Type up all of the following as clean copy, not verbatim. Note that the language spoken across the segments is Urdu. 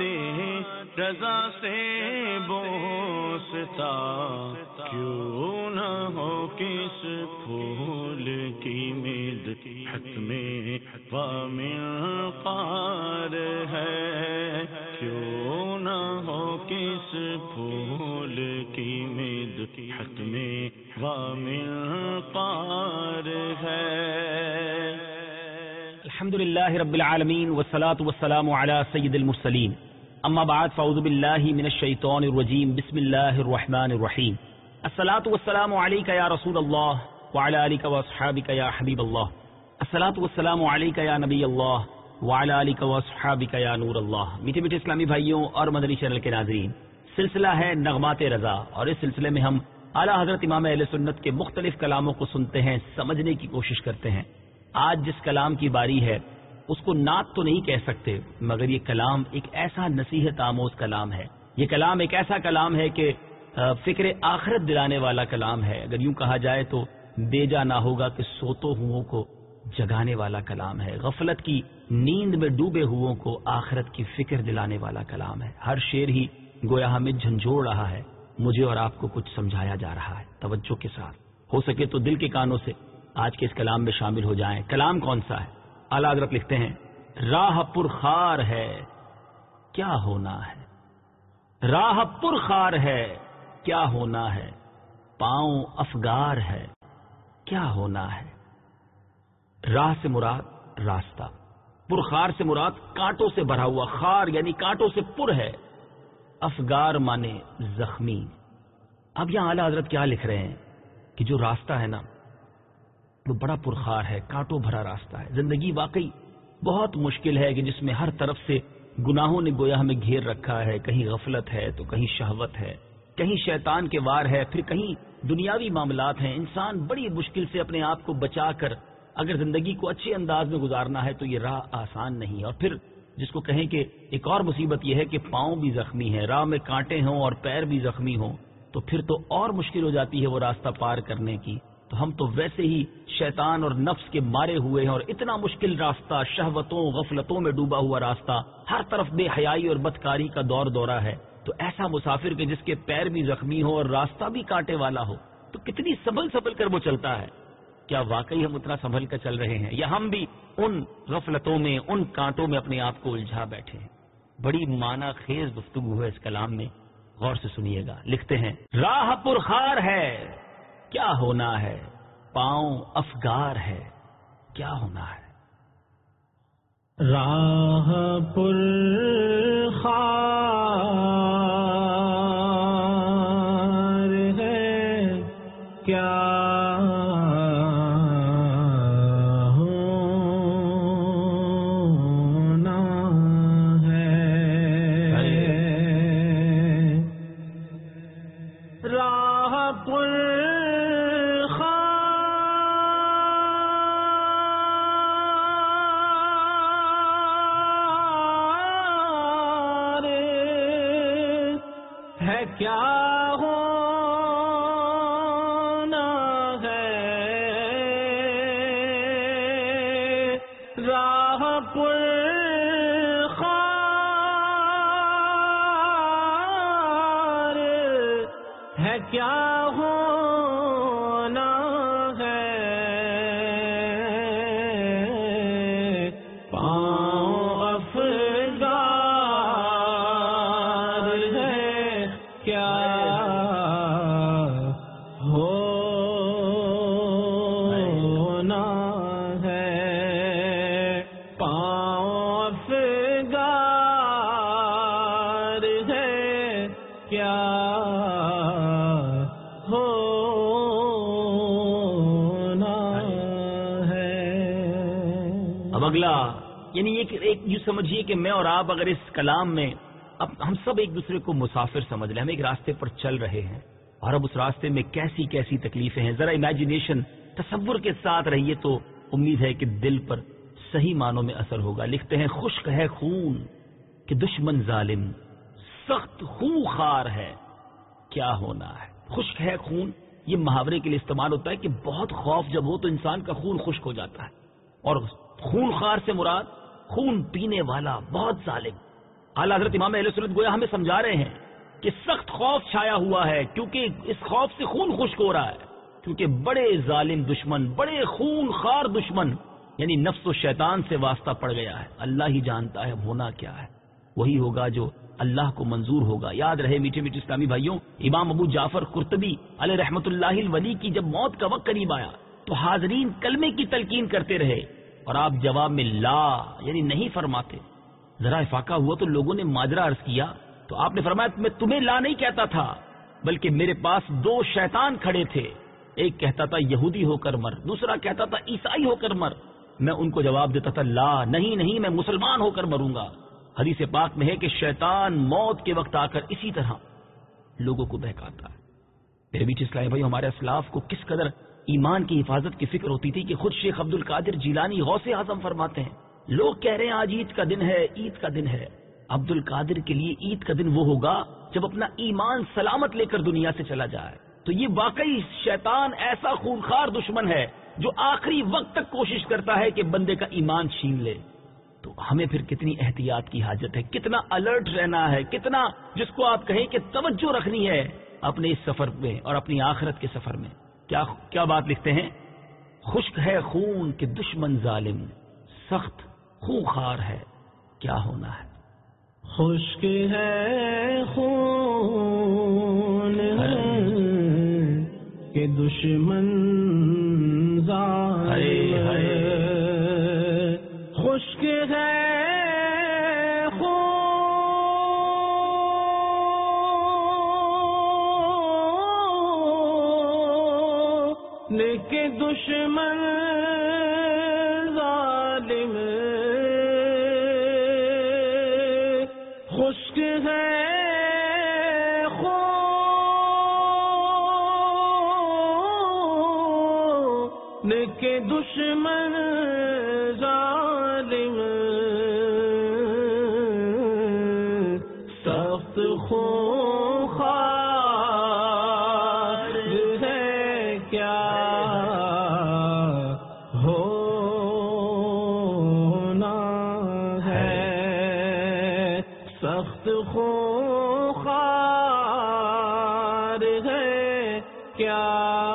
رضا سے بوستا کیوں نہ ہو کس پھول کی مدحت میں ومنقار ہے، کیوں نہ ہو کس پھول کی مدحت میں ومنقار ہے۔ الحمدللہ رب العالمین والصلاة والسلام علی سید المرسلین، اما بعد فاعوذ باللہ من الشیطان الرجیم، بسم اللہ الرحمن الرحیم۔ الصلاة والسلام علیک یا رسول اللہ وعلی آلک واصحابک یا حبیب اللہ، الصلاة والسلام علیک یا نبی اللہ وعلی آلک واصحابک یا نور اللہ۔ میٹھے میٹھے اسلامی بھائیوں اور مدنی چینل کے ناظرین، سلسلہ ہے نغمات رضا، اور اس سلسلے میں ہم اعلیٰ حضرت امام اہل سنت کے مختلف کلاموں کو سنتے ہیں، سمجھنے کی کوشش کرتے ہیں۔ آج جس کلام کی باری ہے اس کو نعت تو نہیں کہہ سکتے، مگر یہ کلام ایک ایسا نصیحت آموز کلام ہے، یہ کلام ایک ایسا کلام ہے کہ فکر آخرت دلانے والا کلام ہے۔ اگر یوں کہا جائے تو بے جا نہ ہوگا کہ سوتو ہوں کو جگانے والا کلام ہے، غفلت کی نیند میں ڈوبے ہوں کو آخرت کی فکر دلانے والا کلام ہے۔ ہر شعر ہی گویا ہمیں جھنجھوڑ رہا ہے، مجھے اور آپ کو کچھ سمجھایا جا رہا ہے۔ توجہ کے ساتھ، ہو سکے تو دل کے کانوں سے آج کے اس کلام میں شامل ہو جائیں۔ کلام کون سا ہے؟ اعلیٰ حضرت لکھتے ہیں، راہ پرخار ہے کیا ہونا ہے، راہ پرخار ہے کیا ہونا ہے، پاؤں افگار ہے کیا ہونا ہے۔ راہ سے مراد راستہ، پرخار سے مراد کانٹوں سے بھرا ہوا، خار یعنی کانٹوں سے پر ہے، افگار مانے زخمی۔ اب یہاں اعلیٰ حضرت کیا لکھ رہے ہیں کہ جو راستہ ہے نا وہ بڑا پرخار ہے، کانٹوں بھرا راستہ ہے۔ زندگی واقعی بہت مشکل ہے کہ جس میں ہر طرف سے گناہوں نے گویا ہمیں گھیر رکھا ہے، کہیں غفلت ہے تو کہیں شہوت ہے، کہیں شیطان کے وار ہے، پھر کہیں دنیاوی معاملات ہیں۔ انسان بڑی مشکل سے اپنے آپ کو بچا کر اگر زندگی کو اچھے انداز میں گزارنا ہے تو یہ راہ آسان نہیں ہے۔ اور پھر جس کو کہیں کہ ایک اور مصیبت یہ ہے کہ پاؤں بھی زخمی ہیں، راہ میں کانٹے ہوں اور پیر بھی زخمی ہوں تو پھر تو اور مشکل ہو جاتی ہے وہ راستہ پار کرنے کی۔ تو ہم تو ویسے ہی شیطان اور نفس کے مارے ہوئے ہیں، اور اتنا مشکل راستہ، شہوتوں غفلتوں میں ڈوبا ہوا راستہ، ہر طرف بے حیائی اور بدکاری کا دور دورہ ہے۔ تو ایسا مسافر کہ جس کے پیر بھی زخمی ہو اور راستہ بھی کانٹے والا ہو تو کتنی سنبھل سنبھل کر وہ چلتا ہے۔ کیا واقعی ہم اتنا سنبھل کر چل رہے ہیں، یا ہم بھی ان غفلتوں میں، ان کانٹوں میں اپنے آپ کو الجھا بیٹھے ہیں؟ بڑی معنی خیز گفتگو ہے اس کلام میں، غور سے سنیے گا۔ لکھتے ہیں، راہ پرخار ہے کیا ہونا ہے، پاؤں افگار ہے کیا ہونا ہے۔ راہ پرخار ہے کیا کیا ہونا ہے، راہ پرخار ہے کیا ہونا ہے، پاؤں افگار ہے کیا ہونا ہے، پاؤں افگار ہے کیا ہونا ہے۔ اب اگلا یعنی ایک یوں سمجھیے کہ میں اور آپ اگر اس کلام میں اب ہم سب ایک دوسرے کو مسافر سمجھ لیں، ہم ایک راستے پر چل رہے ہیں اور اب اس راستے میں کیسی کیسی تکلیفیں ہیں، ذرا امیجنیشن تصور کے ساتھ رہیے تو امید ہے کہ دل پر صحیح معنوں میں اثر ہوگا۔ لکھتے ہیں، خشک ہے خون کہ دشمن ظالم سخت خونخوار ہے کیا ہونا ہے۔ خشک ہے خون یہ محاورے کے لیے استعمال ہوتا ہے کہ بہت خوف جب ہو تو انسان کا خون خشک ہو جاتا ہے، اور خونخوار سے مراد خون پینے والا، بہت ظالم۔ اعلیٰ حضرت امام اہل سنت گویا ہمیں سمجھا رہے ہیں کہ سخت خوف چھایا ہوا ہے، کیونکہ اس خوف سے خون خشک ہو رہا ہے، کیونکہ بڑے ظالم دشمن، بڑے خون خار دشمن یعنی نفس و شیطان سے واسطہ پڑ گیا ہے۔ اللہ ہی جانتا ہے ہونا کیا ہے، وہی ہوگا جو اللہ کو منظور ہوگا۔ یاد رہے میٹھے میٹھے اسلامی بھائیوں، امام ابو جعفر قرطبی علیہ رحمت اللہ الولی کی جب موت کا وقت قریب آیا تو حاضرین کلمے کی تلقین کرتے رہے اور آپ جواب میں لا یعنی نہیں فرماتے۔ ذرا افاقہ ہوا تو لوگوں نے ماجرا عرض کیا تو آپ نے فرمایا میں تمہیں لا نہیں کہتا تھا، بلکہ میرے پاس دو شیطان کھڑے تھے، ایک کہتا تھا یہودی ہو کر مر، دوسرا کہتا تھا عیسائی ہو کر مر۔ میں ان کو جواب دیتا تھا لا، نہیں نہیں، میں مسلمان ہو کر مروں گا۔ حدیث پاک میں ہے کہ شیطان موت کے وقت آ کر اسی طرح لوگوں کو بہکاتا ہے۔ میرے بیچ اسلام بھائی، ہمارے اسلاف کو کس قدر ایمان کی حفاظت کی فکر ہوتی تھی کہ خود شیخ عبد القادر جیلانی غوث اعظم فرماتے ہیں، لوگ کہہ رہے ہیں آج عید کا دن ہے، عید کا دن ہے، عبد القادر کے لیے عید کا دن وہ ہوگا جب اپنا ایمان سلامت لے کر دنیا سے چلا جائے۔ تو یہ واقعی شیطان ایسا خونخوار دشمن ہے جو آخری وقت تک کوشش کرتا ہے کہ بندے کا ایمان چھین لے۔ تو ہمیں پھر کتنی احتیاط کی حاجت ہے، کتنا الرٹ رہنا ہے، کتنا جس کو آپ کہیں کہ توجہ رکھنی ہے اپنے اس سفر میں اور اپنی آخرت کے سفر میں۔ کیا بات لکھتے ہیں؟ خشک ہے خون کہ دشمن ظالم، سخت خونخوار ہے کیا ہونا ہے۔ خشک ہے خون کہ دشمن ظالم، خشک ہے کہ دشمن ظالم، خشک ہے خون کہ دشمن ظالم، سخت خونخوار ہے کیا ہونا ہے، سخت خونخوار ہے کیا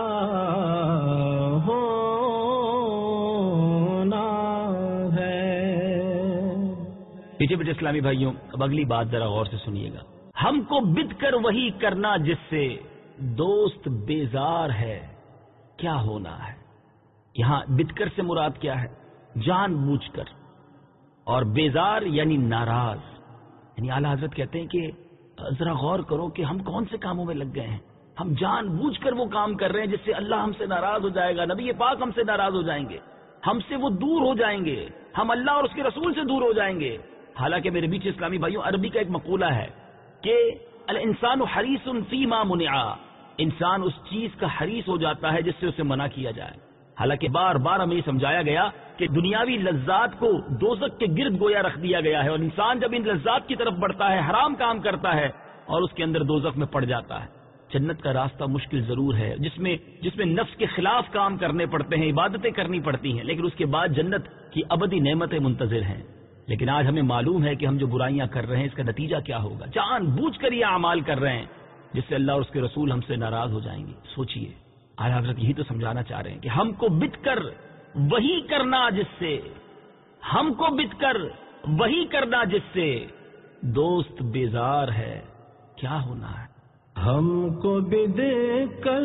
ہونا ہے۔ پیچھے پیچھے اسلامی بھائیوں، اب اگلی بات ذرا غور سے سنیے گا۔ ہم کو بد کر وہی کرنا جس سے دوست بیزار ہے کیا ہونا ہے۔ یہاں بد کر سے مراد کیا ہے؟ جان بوجھ کر، اور بیزار یعنی ناراض۔ یعنی اعلیٰ حضرت کہتے ہیں کہ ذرا غور کرو کہ ہم کون سے کاموں میں لگ گئے ہیں، ہم جان بوجھ کر وہ کام کر رہے ہیں جس سے اللہ ہم سے ناراض ہو جائے گا، نبی پاک ہم سے ناراض ہو جائیں گے، ہم سے وہ دور ہو جائیں گے، ہم اللہ اور اس کے رسول سے دور ہو جائیں گے۔ حالانکہ میرے بیچ اسلامی بھائیوں، عربی کا ایک مقولہ ہے کہ الانسان حریص فیما منع، انسان اس چیز کا حریص ہو جاتا ہے جس سے اسے منع کیا جائے۔ حالانکہ بار بار ہمیں یہ سمجھایا گیا کہ دنیاوی لذات کو دوزخ کے گرد گویا رکھ دیا گیا ہے، اور انسان جب ان لذات کی طرف بڑھتا ہے، حرام کام کرتا ہے اور اس کے اندر دوزخ میں پڑ جاتا ہے۔ جنت کا راستہ مشکل ضرور ہے، جس میں نفس کے خلاف کام کرنے پڑتے ہیں، عبادتیں کرنی پڑتی ہیں، لیکن اس کے بعد جنت کی ابدی نعمتیں منتظر ہیں۔ لیکن آج ہمیں معلوم ہے کہ ہم جو برائیاں کر رہے ہیں اس کا نتیجہ کیا ہوگا، جان بوجھ کر یہ اعمال کر رہے ہیں جس سے اللہ اور اس کے رسول ہم سے ناراض ہو جائیں گے۔ سوچئے، اعلیٰ حضرت یہی تو سمجھانا چاہ رہے ہیں کہ ہم کو بت کر وہی کرنا جس سے، ہم کو بت کر وہی کرنا جس سے دوست بیزار ہے کیا ہونا ہے۔ ہم کو بد کر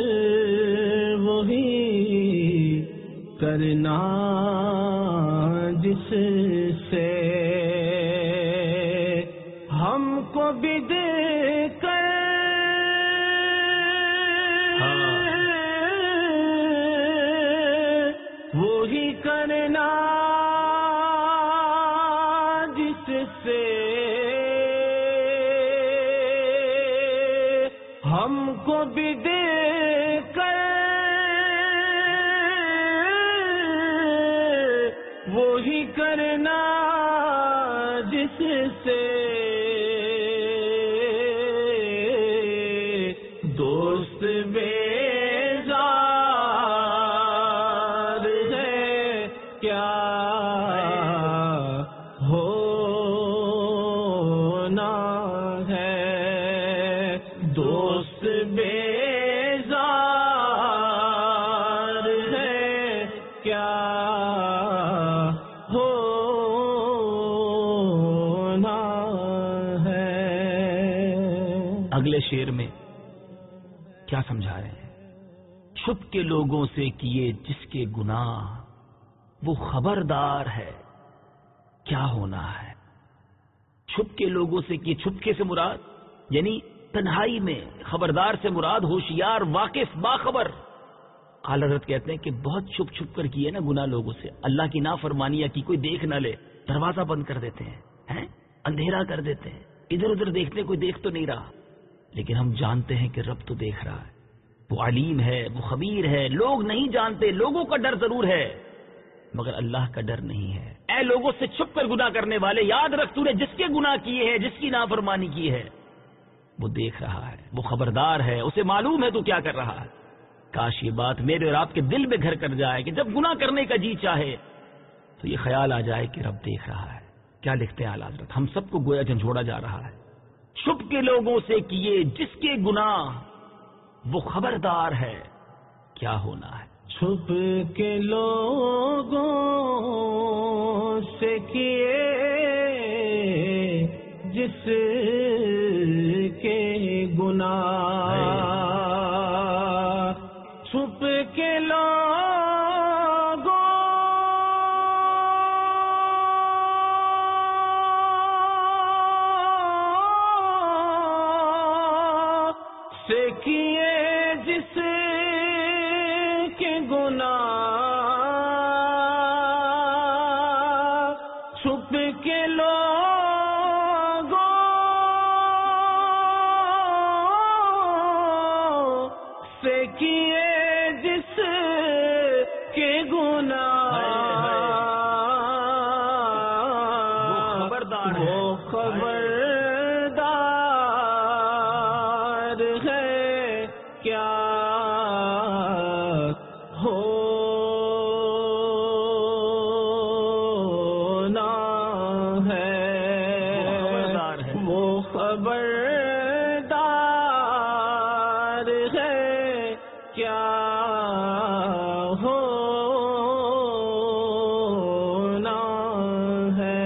وہی کرنا جس سے، ہم کو بد کر وہی کرنا جس سے، ہم کو بد کر وہی کرنا جس سے دوست بیزار ہے کیا ہونا ہونا ہے. اگلے شعر میں کیا سمجھا رہے ہیں؟ چھپ کے لوگوں سے کیے جس کے گناہ وہ خبردار ہے کیا ہونا ہے. چھپ کے لوگوں سے کیے، چھپکے سے مراد یعنی تنہائی میں، خبردار سے مراد ہوشیار، واقف، باخبر. اعلی حضرت کہتے ہیں کہ بہت چھپ چھپ کر کیے نا گناہ لوگوں سے، اللہ کی نافرمانیاں کی، کوئی دیکھ نہ لے، دروازہ بند کر دیتے ہیں، اندھیرا کر دیتے ہیں، ادھر ادھر دیکھتے ہیں کوئی دیکھ تو نہیں رہا، لیکن ہم جانتے ہیں کہ رب تو دیکھ رہا ہے، وہ علیم ہے، وہ خبیر ہے. لوگ نہیں جانتے، لوگوں کا ڈر ضرور ہے مگر اللہ کا ڈر نہیں ہے. اے لوگوں سے چھپ کر گناہ کرنے والے، یاد رکھ تو نے جس کے گناہ کیے ہیں، جس کی نافرمانی کی ہے، وہ دیکھ رہا ہے، وہ خبردار ہے، اسے معلوم ہے تو کیا کر رہا ہے. کاش یہ بات میرے اور آپ کے دل میں گھر کر جائے کہ جب گناہ کرنے کا جی چاہے تو یہ خیال آ جائے کہ رب دیکھ رہا ہے. کیا لکھتے ہیں اعلیٰ حضرت؟ ہم سب کو گویا جھنجھوڑا جا رہا ہے. چھپ کے لوگوں سے کیے جس کے گناہ وہ خبردار ہے کیا ہونا ہے. چھپ کے لوگوں سے کیے جس کے گناہ، چھپ کے لوگوں سے کیے جس کے گناہ، چھپ کے لوگوں سے کیے جس کے گناہ، وہ خبردار ہے کیا ہونا ہے. وہ خبردار ہے کیا ہونا ہے.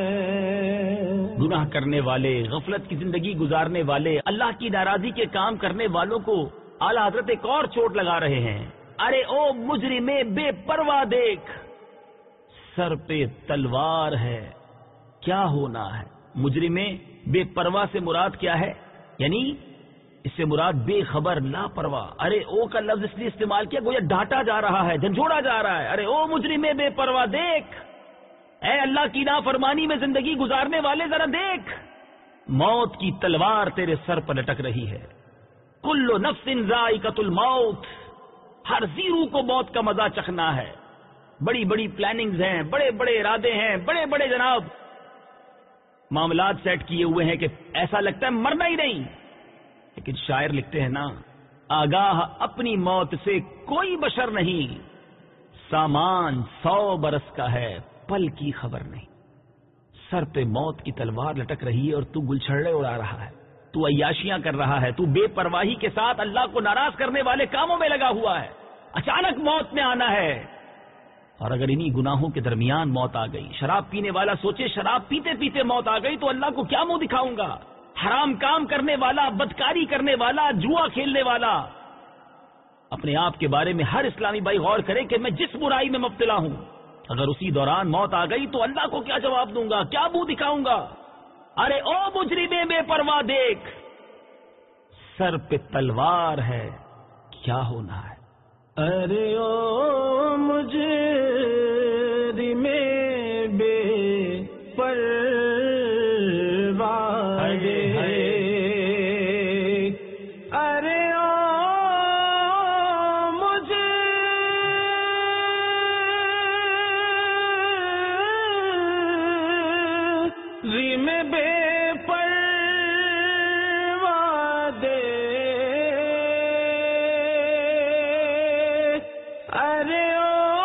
گناہ کرنے والے، غفلت کی زندگی گزارنے والے، اللہ کی ناراضی کے کام کرنے والوں کو اعلیٰ حضرت ایک اور چوٹ لگا رہے ہیں. ارے او مجرم بے پرواہ دیکھ، سر پہ تلوار ہے کیا ہونا ہے. مجرم بے پرواہ سے مراد کیا ہے؟ یعنی اس سے مراد بے خبر، لاپرواہ. ارے او کا لفظ اس لیے استعمال کیا گویا ڈانٹا جا رہا ہے، جھنجھوڑا جا رہا ہے. ارے او مجرم بے پرواہ دیکھ، اے اللہ کی نافرمانی میں زندگی گزارنے والے ذرا دیکھ، موت کی تلوار تیرے سر پر لٹک رہی ہے. کل نفس ذائقۃ الموت، ہر زیرو کو موت کا مزہ چکھنا ہے. بڑی بڑی پلاننگز ہیں، بڑے بڑے ارادے ہیں، بڑے بڑے جناب معاملات سیٹ کیے ہوئے ہیں کہ ایسا لگتا ہے مرنا ہی نہیں. لیکن شاعر لکھتے ہیں نا، آگاہ اپنی موت سے کوئی بشر نہیں، سامان 100 برس کا ہے پل کی خبر نہیں. سر پہ موت کی تلوار لٹک رہی ہے اور تو گلچھڑے اڑا رہا ہے، تو عیاشیاں کر رہا ہے، تو بے پرواہی کے ساتھ اللہ کو ناراض کرنے والے کاموں میں لگا ہوا ہے. اچانک موت میں آنا ہے، اور اگر انہی گناہوں کے درمیان موت آ گئی، شراب پینے والا سوچے شراب پیتے پیتے موت آ گئی تو اللہ کو کیا منہ دکھاؤں گا. حرام کام کرنے والا، بدکاری کرنے والا، جوا کھیلنے والا، اپنے آپ کے بارے میں ہر اسلامی بھائی غور کرے کہ میں جس برائی میں مبتلا ہوں، اگر اسی دوران موت آ گئی تو اللہ کو کیا جواب دوں گا، کیا منہ دکھاؤں گا. ارے او مجرم بے پرواہ دیکھ، سر پہ تلوار ہے کیا ہونا ہے. ارے او مجرم بے پرواہ دیکھ، ارے او مجرم بے پرواہ دیکھ، ارے او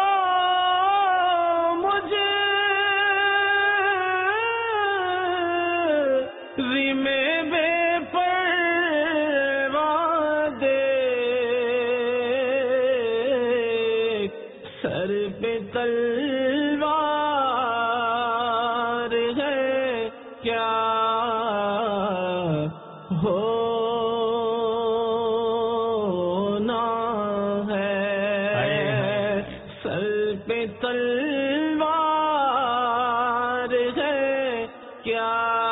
مجرم بے پرواہ دیکھ، سر پہ تل تلوار ہے کیا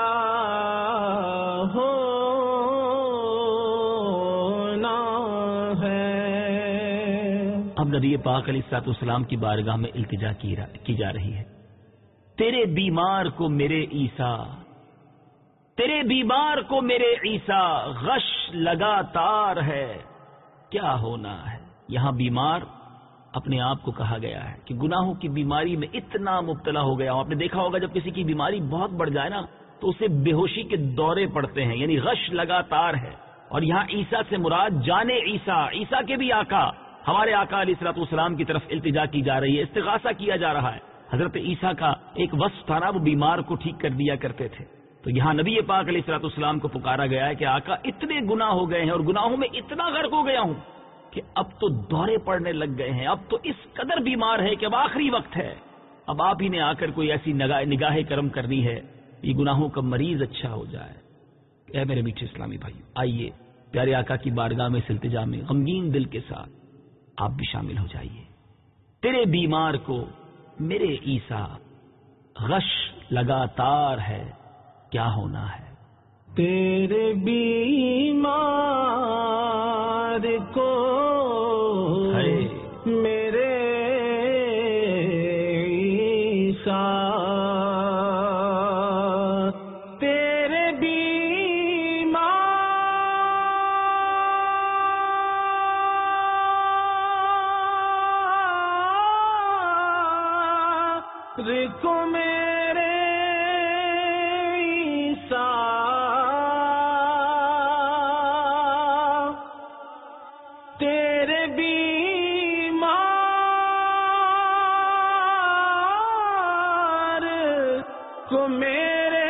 ہونا ہے۔ اب نبی پاک علیہ الصلوۃ والسلام کی بارگاہ میں التجا کی جا رہی ہے، تیرے بیمار کو میرے عیسیٰ، تیرے بیمار کو میرے عیسیٰ، غش لگاتار ہے کیا ہونا ہے۔ یہاں بیمار اپنے آپ کو کہا گیا ہے کہ گناہوں کی بیماری میں اتنا مبتلا ہو گیا ہوں۔ آپ نے دیکھا ہوگا جب کسی کی بیماری بہت بڑھ جائے نا تو اسے بے ہوشی کے دورے پڑتے ہیں، یعنی غش لگاتار ہے۔ اور یہاں عیسیٰ سے مراد جانے عیسیٰ، عیسیٰ کے بھی آقا، ہمارے آقا علیہ الصلوۃ والسلام کی طرف التجا کی جا رہی ہے، استغاثہ کیا جا رہا ہے۔ حضرت عیسیٰ کا ایک وصف تھا نا، وہ بیمار کو ٹھیک کر دیا کرتے تھے، تو یہاں نبی پاک علیہ الصلوۃ والسلام کو پکارا گیا ہے کہ آقا اتنے گناہ ہو گئے ہیں اور گناہوں میں اتنا غرق ہو گیا ہوں کہ اب تو دورے پڑنے لگ گئے ہیں، اب تو اس قدر بیمار ہے کہ اب آخری وقت ہے، اب آپ ہی نے آ کر کوئی ایسی نگاہ کرم کرنی ہے یہ گناہوں کا مریض اچھا ہو جائے۔ اے میرے میٹھے اسلامی بھائیو، آئیے پیارے آقا کی بارگاہ میں التجا میں غمگین دل کے ساتھ آپ بھی شامل ہو جائیے۔ تیرے بیمار کو میرے عیسیٰ، غش لگاتار ہے کیا ہونا ہے۔ تیرے بیمار کو میرے عیسیٰ، تیرے بیمار کو میرے تیرے بیمار کو میرے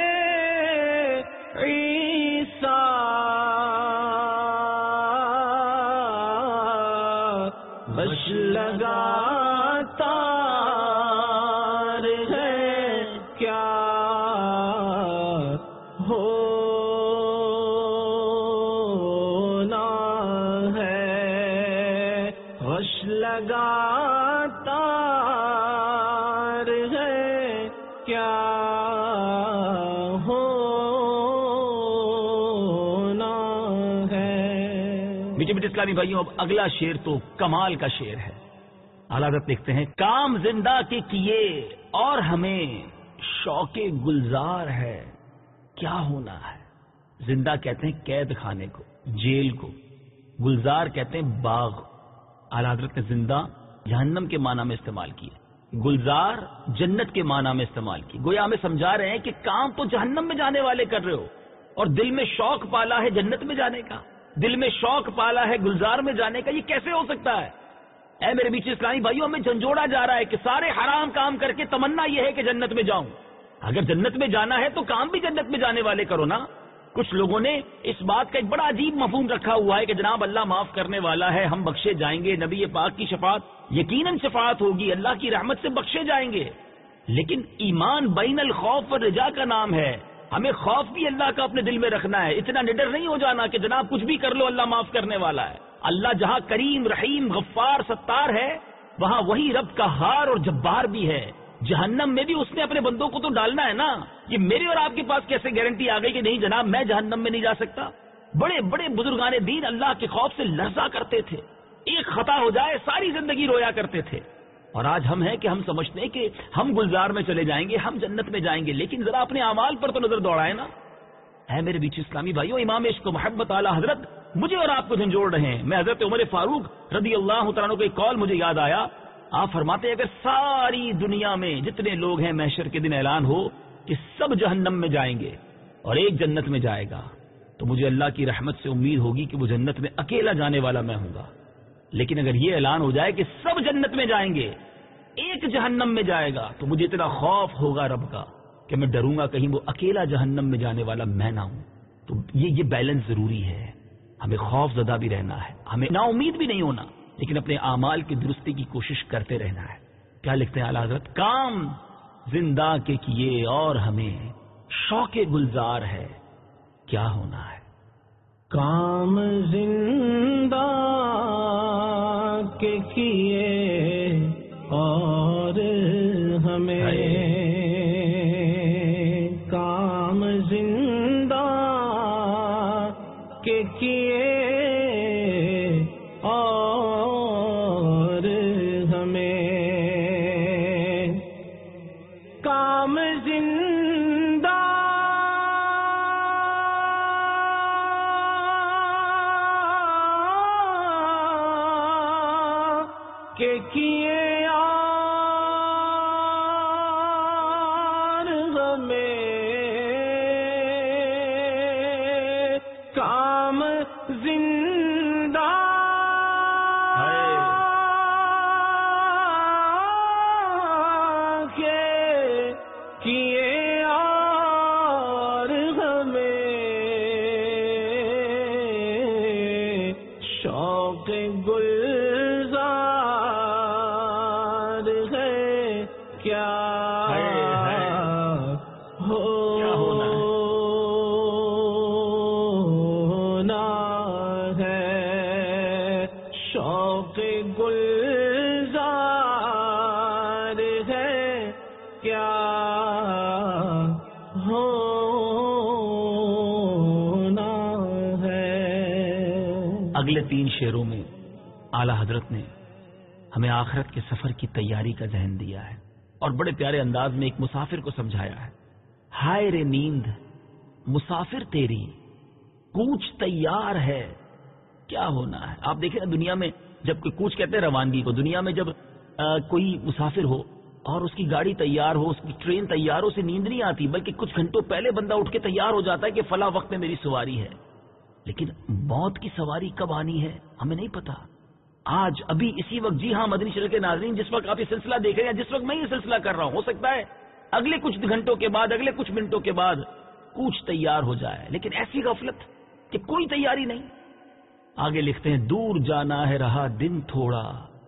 عیسیٰ، غش لگاتار ہے کیا ہونا ہے، غش لگاتار ہے کیا ہونا ہے۔ میٹھے میٹھے اسلامی بھائیوں، اب اگلا شعر تو کمال کا شعر ہے۔ اعلیٰ حضرت لکھتے ہیں، کام زندہ کے کیے اور ہمیں شوق گلزار ہے کیا ہونا ہے۔ زندہ کہتے ہیں قید خانے کو، جیل کو، گلزار کہتے ہیں باغ۔ اعلیٰ حضرت نے زندہ جہنم کے معنی میں استعمال کیے، گلزار جنت کے معنی میں استعمال کی۔ گویا ہمیں سمجھا رہے ہیں کہ کام تو جہنم میں جانے والے کر رہے ہو اور دل میں شوق پالا ہے جنت میں جانے کا، دل میں شوق پالا ہے گلزار میں جانے کا، یہ کیسے ہو سکتا ہے؟ اے میرے بیچ اسلامی بھائیوں، ہمیں جھنجھوڑا جا رہا ہے کہ سارے حرام کام کر کے تمنا یہ ہے کہ جنت میں جاؤں۔ اگر جنت میں جانا ہے تو کام بھی جنت میں جانے والے کرو نا۔ کچھ لوگوں نے اس بات کا ایک بڑا عجیب مفہوم رکھا ہوا ہے کہ جناب اللہ معاف کرنے والا ہے، ہم بخشے جائیں گے، نبی پاک کی شفاعت یقیناً شفاعت ہوگی، اللہ کی رحمت سے بخشے جائیں گے۔ لیکن ایمان بین الخوف و رجا کا نام ہے، ہمیں خوف بھی اللہ کا اپنے دل میں رکھنا ہے، اتنا نڈر نہیں ہو جانا کہ جناب کچھ بھی کر لو اللہ معاف کرنے والا ہے۔ اللہ جہاں کریم رحیم غفار ستار ہے وہاں وہی رب قہار اور جبار بھی ہے۔ جہنم میں بھی اس نے اپنے بندوں کو تو ڈالنا ہے نا۔ یہ میرے اور آپ کے پاس کیسے گارنٹی آ گئی کہ نہیں جناب میں جہنم میں نہیں جا سکتا؟ بڑے بڑے بزرگان دین اللہ کے خوف سے لرزا کرتے تھے، ایک خطا ہو جائے ساری زندگی رویا کرتے تھے۔ اور آج ہم ہیں کہ ہم سمجھتے ہیں کہ ہم گلزار میں چلے جائیں گے، ہم جنت میں جائیں گے، لیکن ذرا اپنے اعمال پر تو نظر دوڑائیں نا۔ ہے میرے بیچ اسلامی بھائیوں، امام عشق و محبت اعلیٰ حضرت مجھے اور آپ کو جھنجھوڑ رہے ہیں۔ میں حضرت عمر فاروق رضی اللہ تعالیٰ عنہ کا ایک قول مجھے یاد آیا۔ آپ فرماتے ہیں اگر ساری دنیا میں جتنے لوگ ہیں محشر کے دن اعلان ہو کہ سب جہنم میں جائیں گے اور ایک جنت میں جائے گا، تو مجھے اللہ کی رحمت سے امید ہوگی کہ وہ جنت میں اکیلا جانے والا میں ہوں گا۔ لیکن اگر یہ اعلان ہو جائے کہ سب جنت میں جائیں گے ایک جہنم میں جائے گا، تو مجھے اتنا خوف ہوگا رب کا کہ میں ڈروں گا کہیں وہ اکیلا جہنم میں جانے والا میں نہ ہوں۔ تو یہ بیلنس ضروری ہے، ہمیں خوف زدہ بھی رہنا ہے، ہمیں نا امید بھی نہیں ہونا، لیکن اپنے اعمال کی درستی کی کوشش کرتے رہنا ہے۔ کیا لکھتے ہیں اعلیٰ حضرت، کام زندہ کے کیے اور ہمیں شوق گلزار ہے کیا ہونا ہے۔ کام زندہ کے کیے اور ہمیں کام زندہ کے کیے اور ہمیں کام زندہ کے کیے اور ہمیں کام زندہ کے کیے اور ہمیں شوق گلزار ہے کیا ہونا ہے شوق گلزار ہے کیا ہونا ہے۔ اگلے 3 شعروں میں اعلی حضرت نے ہمیں آخرت کے سفر کی تیاری کا ذہن دیا ہے اور بڑے پیارے انداز میں ایک مسافر کو سمجھایا ہے۔ ہائے رے نیند مسافر تیری کوچ تیار ہے کیا ہونا ہے۔ آپ دیکھیں نا دنیا میں جب کوئی کوچ کہتے ہیں روانگی کو، دنیا میں جب کوئی مسافر ہو اور اس کی گاڑی تیار ہو، اس کی ٹرین تیار ہو، اسے نیند نہیں آتی بلکہ کچھ گھنٹوں پہلے بندہ اٹھ کے تیار ہو جاتا ہے کہ فلاں وقت میں میری سواری ہے۔ لیکن موت کی سواری کب آنی ہے ہمیں نہیں پتا۔ آج ابھی اسی وقت، جی ہاں مدنی شریف کے ناظرین، جس وقت آپ یہ سلسلہ دیکھ رہے ہیں، جس وقت میں یہ سلسلہ کر رہا ہوں، ہو سکتا ہے اگلے کچھ گھنٹوں کے بعد، اگلے کچھ منٹوں کے بعد کوچ تیار ہو جائے، لیکن ایسی غفلت کہ کوئی تیاری نہیں۔ آگے لکھتے ہیں دور جانا ہے رہا دن تھوڑا،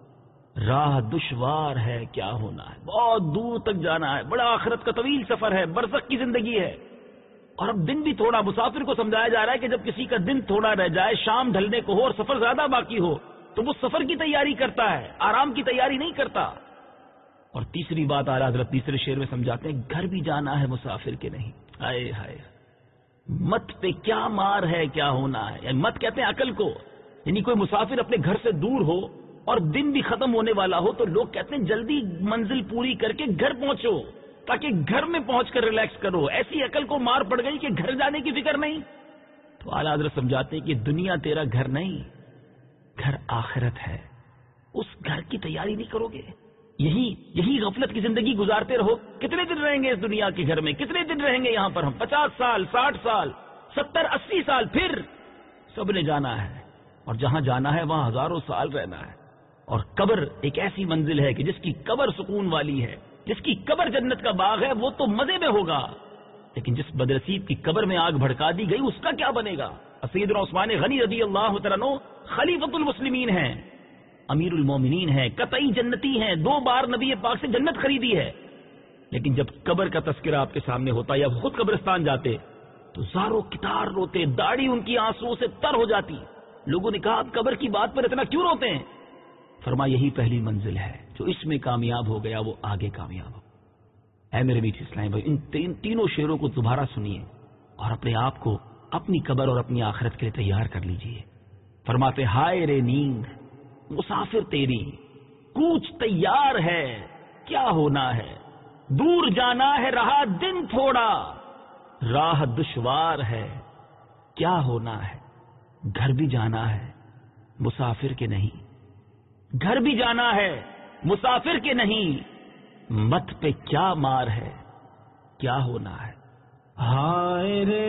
راہ دشوار ہے کیا ہونا ہے۔ بہت دور تک جانا ہے، بڑا آخرت کا طویل سفر ہے، برزخ کی زندگی ہے، اور اب دن بھی تھوڑا۔ مسافر کو سمجھایا جا رہا ہے کہ جب کسی کا دن تھوڑا رہ جائے، شام ڈھلنے کو ہو اور سفر زیادہ باقی ہو، تو وہ سفر کی تیاری کرتا ہے، آرام کی تیاری نہیں کرتا۔ اور تیسری بات اعلیٰ حضرت تیسرے شعر میں سمجھاتے ہیں گھر بھی جانا ہے مسافر کے نہیں۔ ہائے ہائے مت پہ کیا مار ہے کیا ہونا ہے، یعنی مت کہتے ہیں عقل کو، یعنی کوئی مسافر اپنے گھر سے دور ہو اور دن بھی ختم ہونے والا ہو تو لوگ کہتے ہیں جلدی منزل پوری کر کے گھر پہنچو تاکہ گھر میں پہنچ کر ریلیکس کرو۔ ایسی عقل کو مار پڑ گئی کہ گھر جانے کی فکر نہیں۔ تو اعلیٰ حضرت سمجھاتے ہیں کہ دنیا تیرا گھر نہیں، گھر آخرت ہے، اس گھر کی تیاری نہیں کرو گے، یہی غفلت کی زندگی گزارتے رہو۔ کتنے دن رہیں گے اس دنیا کے گھر میں، کتنے دن رہیں گے یہاں پر ہم؟ 50 سال، 60 سال، 70، 80 سال، پھر سب نے جانا ہے، اور جہاں جانا ہے وہاں ہزاروں سال رہنا ہے۔ اور قبر ایک ایسی منزل ہے کہ جس کی قبر سکون والی ہے، جس کی قبر جنت کا باغ ہے، وہ تو مزے میں ہوگا، لیکن جس بدنصیب کی قبر میں آگ بھڑکا دی گئی اس کا کیا بنے گا؟ سیدنا عثمان غنی رضی اللہ تعالیٰ عنہ خلیفۃ المسلمین ہیں، امیر المومنین ہیں، قطعی جنتی ہیں، 2 بار نبی پاک سے جنت خریدی ہے، لیکن جب قبر کا تذکرہ آپ کے سامنے ہوتا یا خود قبرستان جاتے تو زاروں کتار روتے، داڑھی ان کی آنسوؤں سے تر ہو جاتی۔ لوگوں نے کہا آپ قبر کی بات پر اتنا کیوں روتے ہیں؟ فرمایا یہی پہلی منزل ہے، جو اس میں کامیاب ہو گیا وہ آگے کامیاب ہو۔ اے میرے میٹھے اسلام بھائی، ان تینوں شعروں کو دوبارہ سنیے اور اپنے آپ کو اپنی قبر اور اپنی آخرت کے لیے تیار کر لیجئے۔ فرماتے ہائے رے نیند مسافر تیری کوچ تیار ہے کیا ہونا ہے، دور جانا ہے رہا دن تھوڑا، راہ دشوار ہے کیا ہونا ہے۔ گھر بھی جانا ہے مسافر کے نہیں، گھر بھی جانا ہے مسافر کے نہیں، مت پہ کیا مار ہے کیا ہونا ہے۔ ہائے رے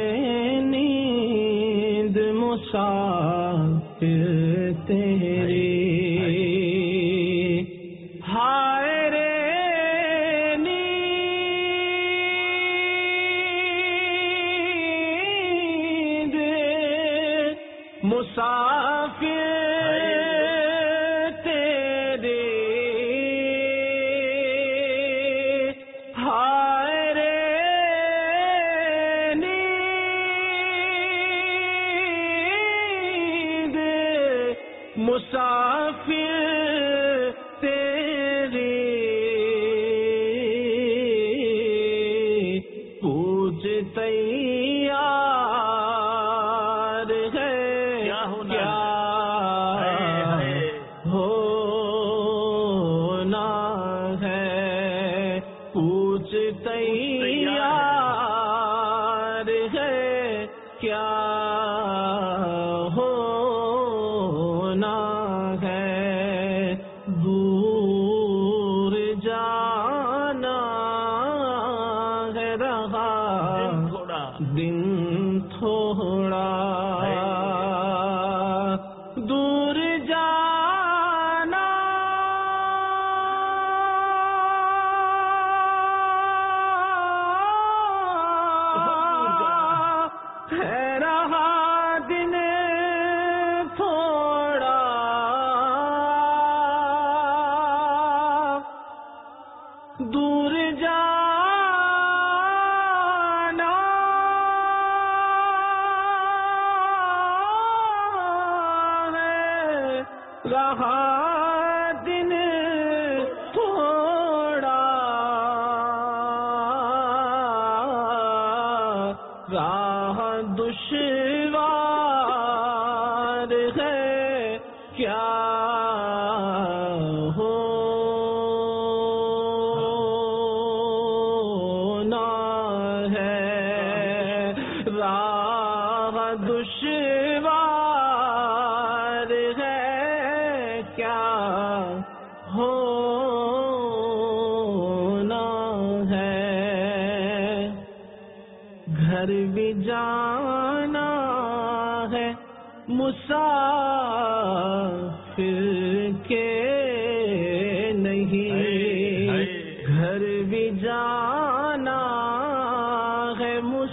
نیند مسافر تیری، ہائے رے نیند مسافر مسافر تیری، تیار ہے کیا ہونا کیا ہونا ہے پوچھ تیار ہے کیا ہونا ہے دور جانا ہے رہا دن تھوڑا دور جانا ہے رہا دن تھوڑا دور جانا ہے رہا دن تھوڑا راہ دشوار ہے کیا ہونا ہے راہ دشوار ہے کیا ہونا ہے گھر بھی جانا ہے مسافر کے نہیں گھر بھی جانا ہے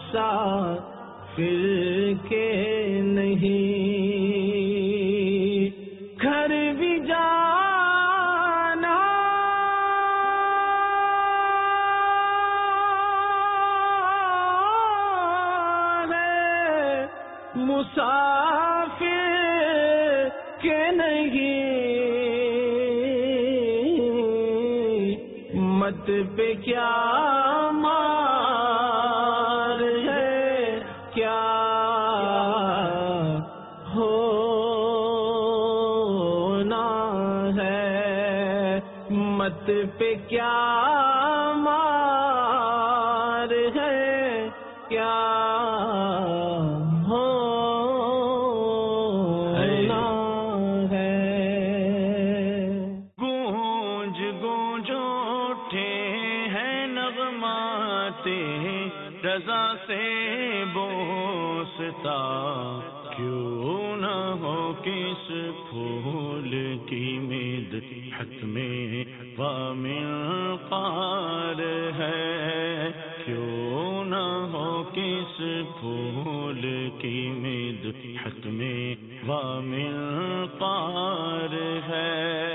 مسافر کے نہیں گھر بھی جانا مسافر کے نہیں مت پہ کیا مار ہے کیا ہونا ہے مت پہ کیا مار ہے کیا ہونا ہے گونج گونج اٹھے ہیں نغمات رضا سے بوستا کیوں نہ ہو کس پھول کی مدحت میں وامنقار ہے کیوں نہ ہو کس پھول کی مدحت میں وامنقار ہے